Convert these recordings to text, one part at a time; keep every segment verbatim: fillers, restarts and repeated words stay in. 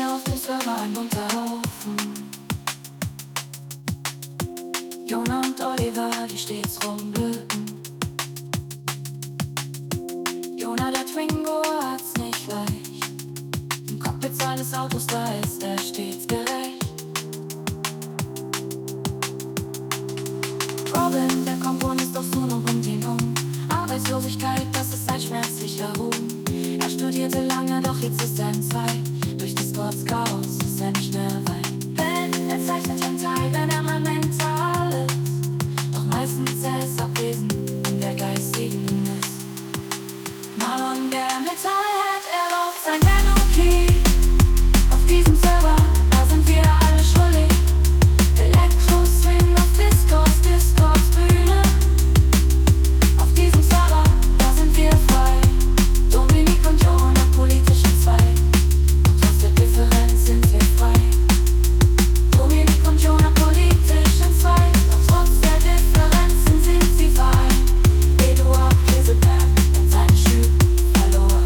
hier auf dem Server ein bunter Haufen. Jona und Oliver, die stets rumblöken. Jona, der Twingo, hat's nicht leicht. Im Cockpit seines Autos, da ist er stets gerecht. Robin, der Komponist aus Sun und um ihn um. Arbeitslosigkeit, das ist sein schmerzlicher Ruhm. Er studierte lange, doch jetzt ist er entzweit. Durch Discords Chaos ist er nicht mehr weit. Ben, er zeichnet Hentai, wenn er mal mental ist. Doch meistens er ist abwesend in der geistigen ist. Marlon, der Metallhead, er raucht sein Venom-Key. Auf diesem Server, da sind wir alle schuldig. Elektro-Swing auf Discords, Discords Bühne. Auf diesem Server, da sind wir frei. Dominik und Jona, politisch entzweit. Und trotz der Differenz sind wir frei. Dominik und Jona, politisch entzweit. Doch trotz der Differenzen sind sie frei. Eduard Käseberg und seine Schübe verlor.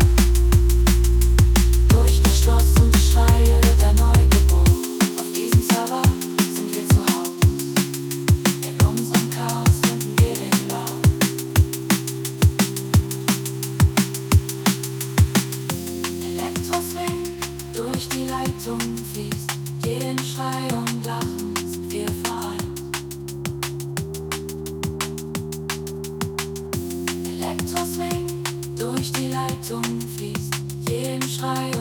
Durch das Schloss und die Schreie wird er neu geboren. Auf diesem Server sind wir zu Hause. In unserem Chaos finden wir den Laut. Elektroswing durch die Leitung fließt. Jeden Schrei und Lachen sind wir vereint. Elektroswing durch die Leitung fließt. Jeden Schrei